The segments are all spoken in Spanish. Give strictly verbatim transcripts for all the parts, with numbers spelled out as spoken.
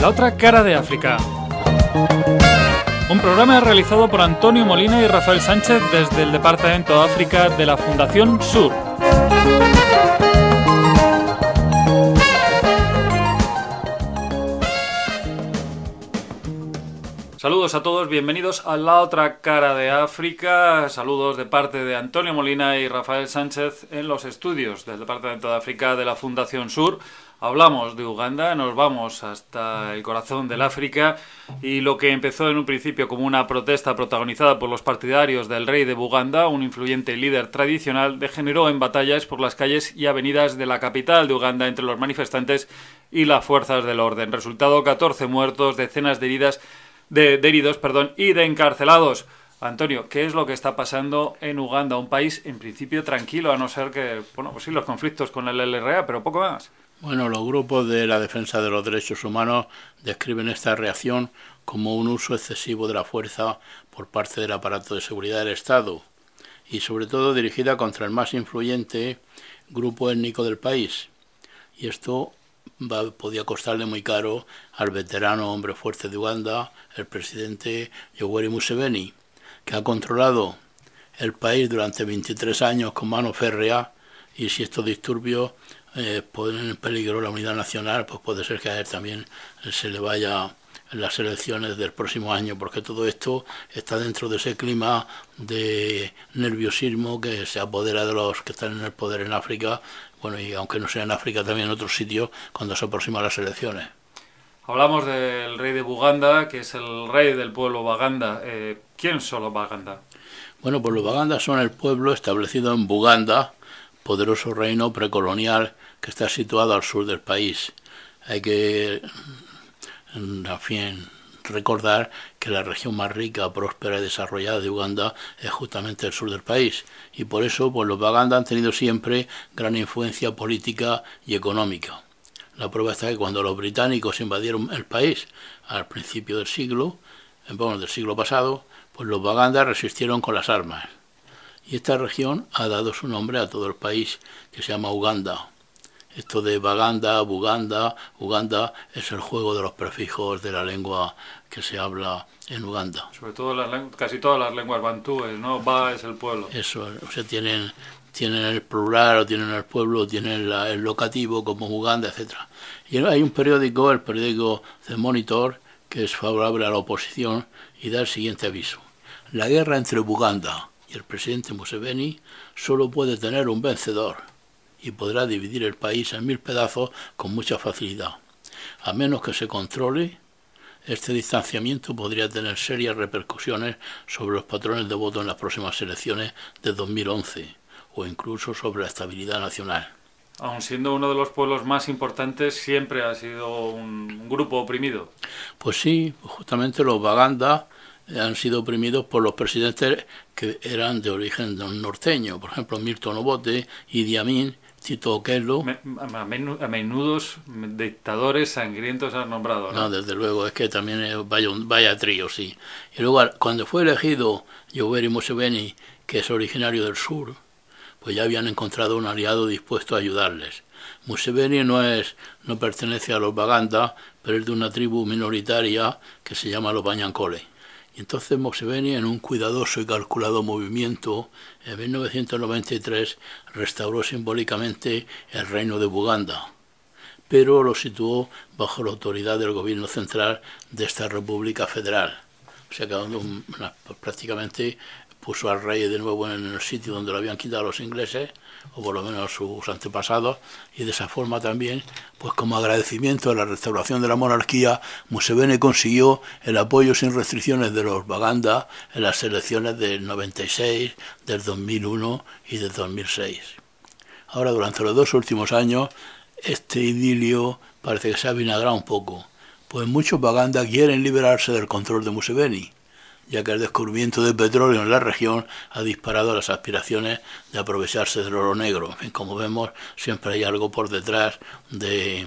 La otra cara de África. Un programa realizado por Antonio Molina y Rafael Sánchez desde el Departamento de África de la Fundación Sur. Saludos a todos, bienvenidos a La otra cara de África. Saludos de parte de Antonio Molina y Rafael Sánchez en los estudios del Departamento de África de la Fundación Sur. Hablamos de Uganda, nos vamos hasta el corazón del África y lo que empezó en un principio como una protesta protagonizada por los partidarios del rey de Buganda, un influyente líder tradicional, degeneró en batallas por las calles y avenidas de la capital de Uganda entre los manifestantes y las fuerzas del orden. Resultado, catorce muertos, decenas de heridas De, de heridos perdón, y de encarcelados. Antonio, ¿qué es lo que está pasando en Uganda? Un país en principio tranquilo, a no ser que, bueno, pues sí, los conflictos con el L R A, pero poco más. Bueno, los grupos de la defensa de los derechos humanos describen esta reacción como un uso excesivo de la fuerza por parte del aparato de seguridad del Estado y sobre todo dirigida contra el más influyente grupo étnico del país. Y esto Va, podía costarle muy caro al veterano hombre fuerte de Uganda, el presidente Yoweri Museveni, que ha controlado el país durante veintitrés años con mano férrea, y si estos disturbios eh, ponen en peligro la unidad nacional, pues puede ser que a él también se le vaya en las elecciones del próximo año, porque todo esto está dentro de ese clima de nerviosismo que se apodera de los que están en el poder en África. Bueno, y aunque no sea en África, también en otros sitios, cuando se aproximan las elecciones. Hablamos del rey de Buganda, que es el rey del pueblo Baganda. Eh, ¿Quién son los Baganda? Bueno, pues los Baganda son el pueblo establecido en Buganda, poderoso reino precolonial que está situado al sur del país. Hay que, en fin, recordar que la región más rica, próspera y desarrollada de Uganda es justamente el sur del país, y por eso pues, los Baganda han tenido siempre gran influencia política y económica. La prueba está que cuando los británicos invadieron el país al principio del siglo, bueno, del siglo pasado, pues los Baganda resistieron con las armas, y esta región ha dado su nombre a todo el país, que se llama Uganda. Esto de Baganda, Buganda, Uganda es el juego de los prefijos de la lengua que se habla en Uganda. Sobre todo las, casi todas las lenguas bantúes, ¿no? Ba es el pueblo. Eso, o sea, tienen, tienen el plural, o tienen el pueblo, o tienen la, el locativo como Uganda, etcétera. Y hay un periódico, el periódico The Monitor, que es favorable a la oposición y da el siguiente aviso. La guerra entre Buganda y el presidente Museveni solo puede tener un vencedor, y podrá dividir el país en mil pedazos con mucha facilidad. A menos que se controle, este distanciamiento podría tener serias repercusiones sobre los patrones de voto en las próximas elecciones de dos mil once, o incluso sobre la estabilidad nacional. Aun siendo uno de los pueblos más importantes, siempre ha sido un grupo oprimido. Pues sí, justamente los Baganda han sido oprimidos por los presidentes que eran de origen norteño, por ejemplo Milton Obote, Idi Amin, Tito Okello. A menudo dictadores sangrientos han nombrado, ¿no? No, desde luego, es que también es vaya, vaya trío, sí. Y luego, cuando fue elegido Yoweri Museveni, que es originario del sur, pues ya habían encontrado un aliado dispuesto a ayudarles. Museveni no es, no pertenece a los Baganda, pero es de una tribu minoritaria que se llama los Banyankole. Y entonces Museveni, en un cuidadoso y calculado movimiento, en mil novecientos noventa y tres restauró simbólicamente el reino de Buganda, pero lo situó bajo la autoridad del gobierno central de esta República Federal. O sea que una, prácticamente puso al rey de nuevo en el sitio donde lo habían quitado los ingleses, o por lo menos sus antepasados, y de esa forma también, pues como agradecimiento a la restauración de la monarquía, Museveni consiguió el apoyo sin restricciones de los Baganda en las elecciones del noventa y seis, del dos mil uno y del dos mil seis. Ahora, durante los dos últimos años, este idilio parece que se ha vinagrado un poco, pues muchos Baganda quieren liberarse del control de Museveni, ya que el descubrimiento de petróleo en la región ha disparado las aspiraciones de aprovecharse del oro negro. En fin, como vemos, siempre hay algo por detrás de,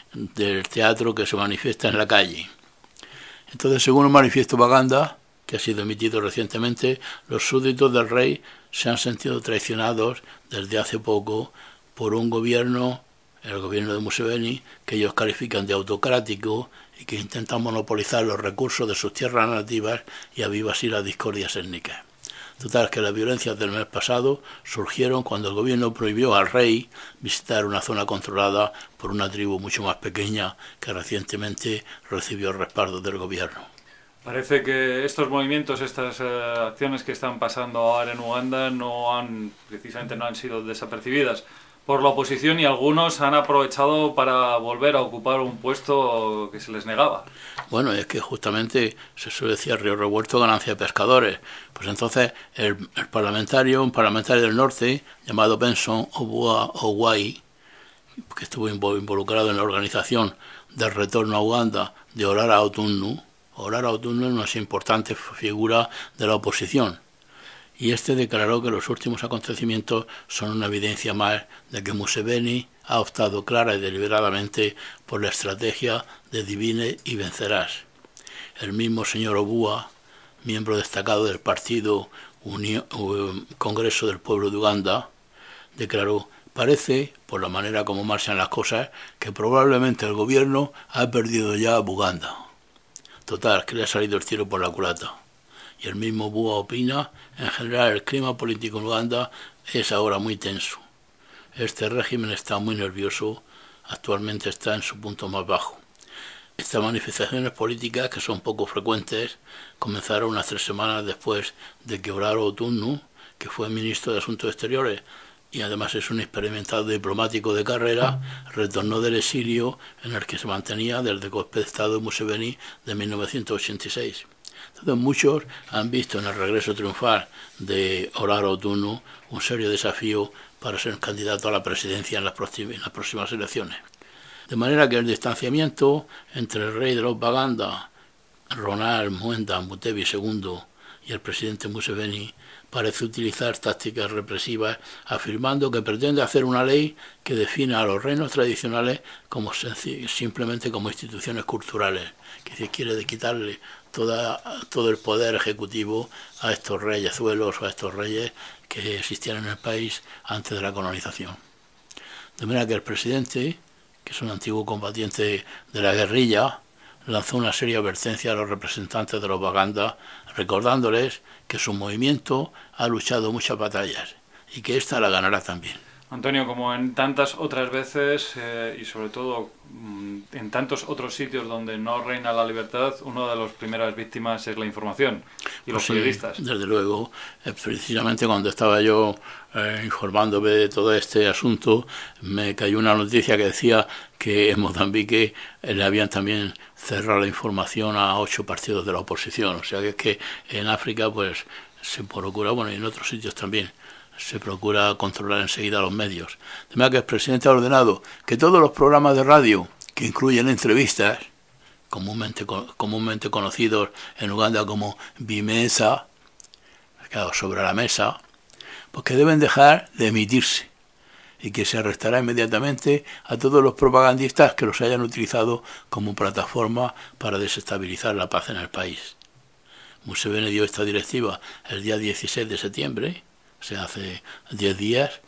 del teatro que se manifiesta en la calle. Entonces, según un manifiesto Baganda, que ha sido emitido recientemente, los súbditos del rey se han sentido traicionados desde hace poco por un gobierno el gobierno de Museveni, que ellos califican de autocrático y que intentan monopolizar los recursos de sus tierras nativas y aviva así las discordias étnicas. Total, que las violencias del mes pasado surgieron cuando el gobierno prohibió al rey visitar una zona controlada por una tribu mucho más pequeña que recientemente recibió el respaldo del gobierno. Parece que estos movimientos, estas eh, acciones que están pasando ahora en Uganda no han, precisamente no han sido desapercibidas por la oposición y algunos han aprovechado para volver a ocupar un puesto que se les negaba. Bueno, es que justamente se suele decir río revuelto, ganancia de pescadores. Pues entonces el, el parlamentario, un parlamentario del norte llamado Benson Obua Owai, que estuvo involucrado en la organización del retorno a Uganda de Orara Otunnu. Orara Otunnu es una importante figura de la oposición. Y este declaró que los últimos acontecimientos son una evidencia más de que Museveni ha optado clara y deliberadamente por la estrategia de divide y vencerás. El mismo señor Obua, miembro destacado del partido Unión, Congreso del Pueblo de Uganda, declaró: parece, por la manera como marchan las cosas, que probablemente el gobierno ha perdido ya a Buganda. Total, que le ha salido el tiro por la culata. Y el mismo Bua opina: en general el clima político en Uganda es ahora muy tenso. Este régimen está muy nervioso, actualmente está en su punto más bajo. Estas manifestaciones políticas, que son poco frecuentes, comenzaron unas tres semanas después de que Orara Otunnu, que fue ministro de Asuntos Exteriores y además es un experimentado diplomático de carrera, retornó del exilio en el que se mantenía desde el golpe de Estado de Museveni de mil novecientos ochenta y seis. Entonces muchos han visto en el regreso triunfal de Orara Otunnu un serio desafío para ser candidato a la presidencia en las, próximas, en las próximas elecciones. De manera que el distanciamiento entre el rey de los Baganda, Ronald Muwenda Mutebi segundo, y el presidente Museveni parece utilizar tácticas represivas, afirmando que pretende hacer una ley que defina a los reinos tradicionales como simplemente como instituciones culturales, que se quiere quitarle toda, todo el poder ejecutivo a estos reyezuelos o a estos reyes que existían en el país antes de la colonización. De manera que el presidente, que es un antiguo combatiente de la guerrilla, lanzó una seria advertencia a los representantes de los Baganda, recordándoles que su movimiento ha luchado muchas batallas y que ésta la ganará también. Antonio, como en tantas otras veces eh, y sobre todo en tantos otros sitios donde no reina la libertad, una de las primeras víctimas es la información y los pues sí, periodistas. Desde luego, eh, precisamente cuando estaba yo eh, informándome de todo este asunto, me cayó una noticia que decía que en Mozambique eh, le habían también cerrado la información a ocho partidos de la oposición. O sea que es que en África pues se procura, bueno, y en otros sitios también, se procura controlar enseguida los medios. De manera que el presidente ha ordenado que todos los programas de radio que incluyen entrevistas, comúnmente, comúnmente conocidos en Uganda como Bimesa, claro, sobre la mesa, pues que deben dejar de emitirse y que se arrestará inmediatamente a todos los propagandistas que los hayan utilizado como plataforma para desestabilizar la paz en el país. Museveni dio esta directiva el día dieciséis de septiembre, o sea, hace diez días,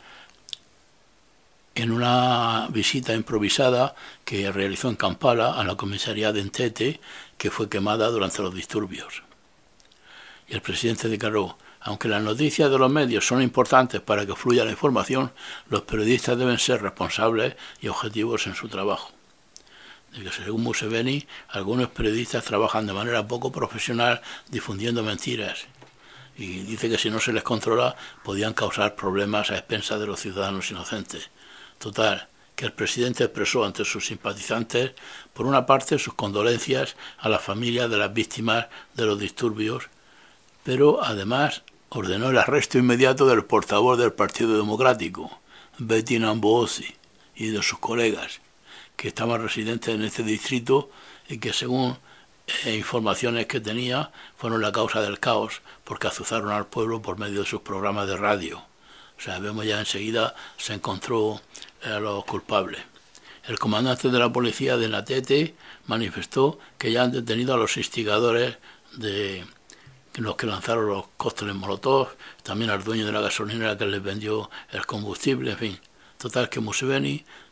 en una visita improvisada que realizó en Kampala a la comisaría de Entebbe, que fue quemada durante los disturbios. Y el presidente declaró: aunque las noticias de los medios son importantes para que fluya la información, los periodistas deben ser responsables y objetivos en su trabajo. De que, según Museveni, algunos periodistas trabajan de manera poco profesional difundiendo mentiras. Y dice que si no se les controla podían causar problemas a expensas de los ciudadanos inocentes. Total, que el presidente expresó ante sus simpatizantes, por una parte, sus condolencias a las familias de las víctimas de los disturbios, pero además ordenó el arresto inmediato del portavoz del Partido Democrático, Betty Namboosi, y de sus colegas, que estaban residentes en este distrito y que, según eh, informaciones que tenía, fueron la causa del caos porque azuzaron al pueblo por medio de sus programas de radio. O sea, vemos ya enseguida se encontró a los culpables. El comandante de la policía de Natete manifestó que ya han detenido a los instigadores de los que lanzaron los cócteles Molotov, también al dueño de la gasolinera que les vendió el combustible, en fin. Total, que Museveni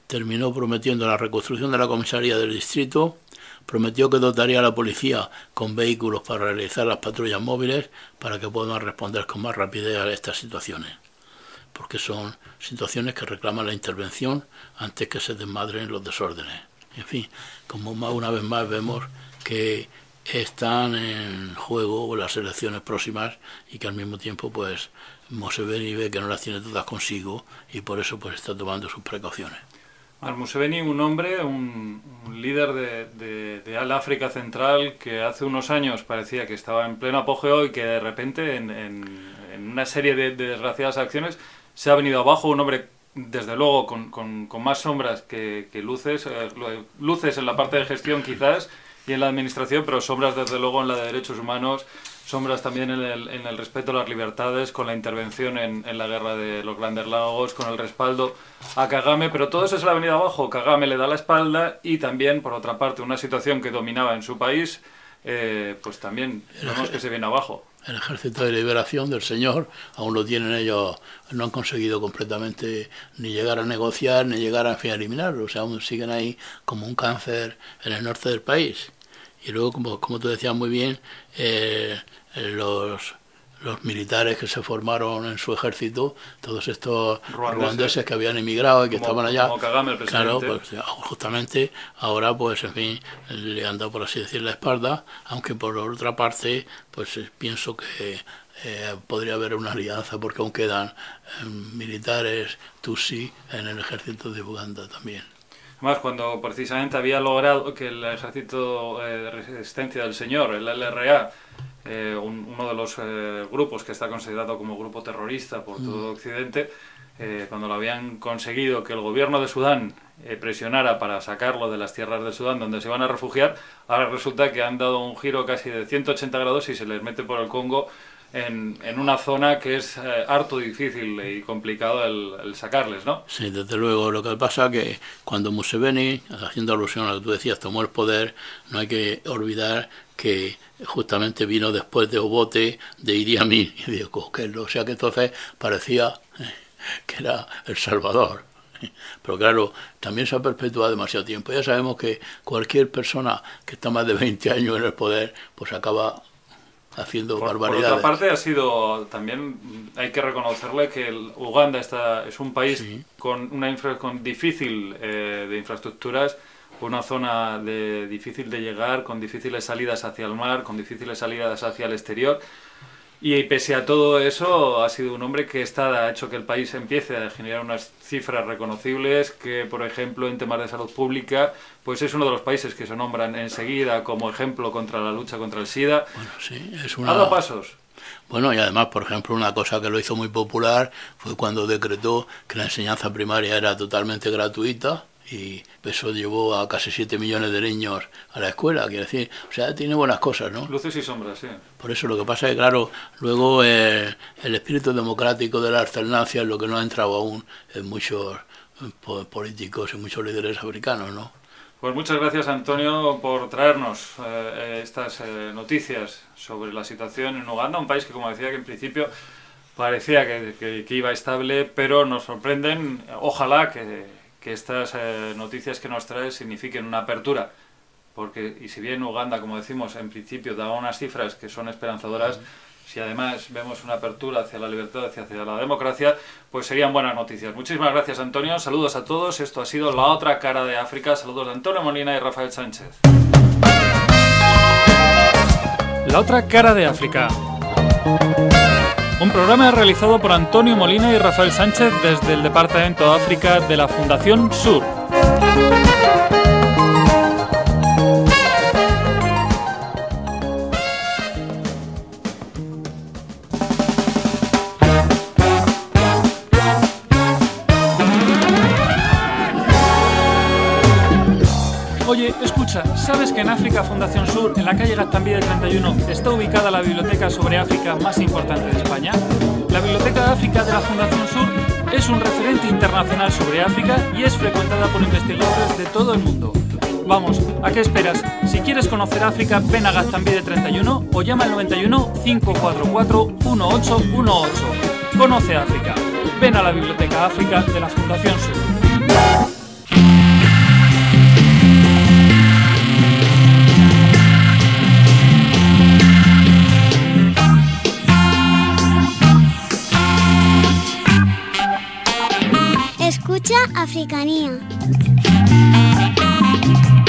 terminó prometiendo la reconstrucción de la comisaría del distrito, prometió que dotaría a la policía con vehículos para realizar las patrullas móviles para que puedan responder con más rapidez a estas situaciones, porque son situaciones que reclaman la intervención antes que se desmadren los desórdenes. En fin, como más, una vez más vemos que están en juego las elecciones próximas y que al mismo tiempo pues Museveni ve que no las tiene todas consigo y por eso pues está tomando sus precauciones. Al Museveni, un hombre, un, un líder de, de, de Al África Central que hace unos años parecía que estaba en pleno apogeo y que de repente en, en, en una serie de, de desgraciadas acciones se ha venido abajo. Un hombre desde luego con, con, con más sombras que, que luces, eh, luces en la parte de gestión quizás y en la administración, pero sombras desde luego en la de derechos humanos, sombras también en el, en el respeto a las libertades, con la intervención en, en la guerra de los Grandes Lagos, con el respaldo a Kagame, pero todo eso se le ha venido abajo. Kagame le da la espalda y también, por otra parte, una situación que dominaba en su país, eh, pues también vemos que se viene abajo. El Ejército de Liberación del Señor aún lo tienen ellos, no han conseguido completamente ni llegar a negociar ni llegar a, en fin, a eliminarlo, o sea, aún siguen ahí como un cáncer en el norte del país. Y luego, como, como tú decías muy bien, eh, los, los militares que se formaron en su ejército, todos estos ruandeses, ruandeses que habían emigrado y que como, estaban allá, como Kagame, el presidente. Claro, pues justamente ahora, pues en fin, le han dado, por así decir, la espalda, aunque por otra parte, pues pienso que eh, podría haber una alianza, porque aún quedan eh, militares Tutsi en el ejército de Uganda también. Además, cuando precisamente había logrado que el Ejército eh, de Resistencia del Señor, el L R A, eh, un, uno de los eh, grupos que está considerado como grupo terrorista por todo Occidente, eh, cuando lo habían conseguido que el gobierno de Sudán eh, presionara para sacarlo de las tierras del Sudán donde se van a refugiar, ahora resulta que han dado un giro casi de ciento ochenta grados y se les mete por el Congo En, en una zona que es eh, harto difícil y complicado el, el sacarles, ¿no? Sí, desde luego. Lo que pasa es que cuando Museveni, haciendo alusión a lo que tú decías, tomó el poder, no hay que olvidar que justamente vino después de Obote, de Idi Amin, y digo, que o sea que entonces parecía eh, que era El Salvador. Pero claro, también se ha perpetuado demasiado tiempo. Ya sabemos que cualquier persona que está más de veinte años en el poder, pues acaba haciendo por, barbaridades. Por otra parte, ha sido también, hay que reconocerle que el Uganda está, es un país sí. con una infra, con difícil eh, de infraestructuras, una zona de, difícil de llegar, con difíciles salidas hacia el mar, con difíciles salidas hacia el exterior. Y pese a todo eso, ha sido un hombre que está, ha hecho que el país empiece a generar unas cifras reconocibles, que por ejemplo en temas de salud pública, pues es uno de los países que se nombran enseguida como ejemplo contra la lucha contra el SIDA. Bueno, sí, es una... Ha dado pasos. Bueno, y además, por ejemplo, una cosa que lo hizo muy popular fue cuando decretó que la enseñanza primaria era totalmente gratuita, y eso llevó a casi siete millones de niños a la escuela, quiero decir, o sea, tiene buenas cosas, ¿no? Luces y sombras, sí. Por eso lo que pasa es que, claro, luego eh, el espíritu democrático de la alternancia es lo que no ha entrado aún en muchos eh, políticos y muchos líderes africanos, ¿no? Pues muchas gracias, Antonio, por traernos eh, estas eh, noticias sobre la situación en Uganda, un país que, como decía, que en principio parecía que, que, que iba estable, pero nos sorprenden, ojalá que... que estas eh, noticias que nos trae signifiquen una apertura, porque y si bien Uganda, como decimos, en principio daba unas cifras que son esperanzadoras, uh-huh. si además vemos una apertura hacia la libertad, hacia, hacia la democracia, pues serían buenas noticias. Muchísimas gracias, Antonio, saludos a todos, esto ha sido La Otra Cara de África, saludos de Antonio Molina y Rafael Sánchez. La Otra Cara de África, un programa realizado por Antonio Molina y Rafael Sánchez desde el Departamento de África de la Fundación Sur. Oye, escucha, ¿sabes que en África Fundación Sur, en la calle Gaztambide treinta y uno, está ubicada la biblioteca sobre África más importante de España? La Biblioteca de África de la Fundación Sur es un referente internacional sobre África y es frecuentada por investigadores de todo el mundo. Vamos, ¿a qué esperas? Si quieres conocer África, ven a Gaztambide treinta y uno o llama al noventa y uno, cinco cuatro cuatro, uno ocho uno ocho. Conoce África. Ven a la Biblioteca África de la Fundación Sur. Escucha Africanía.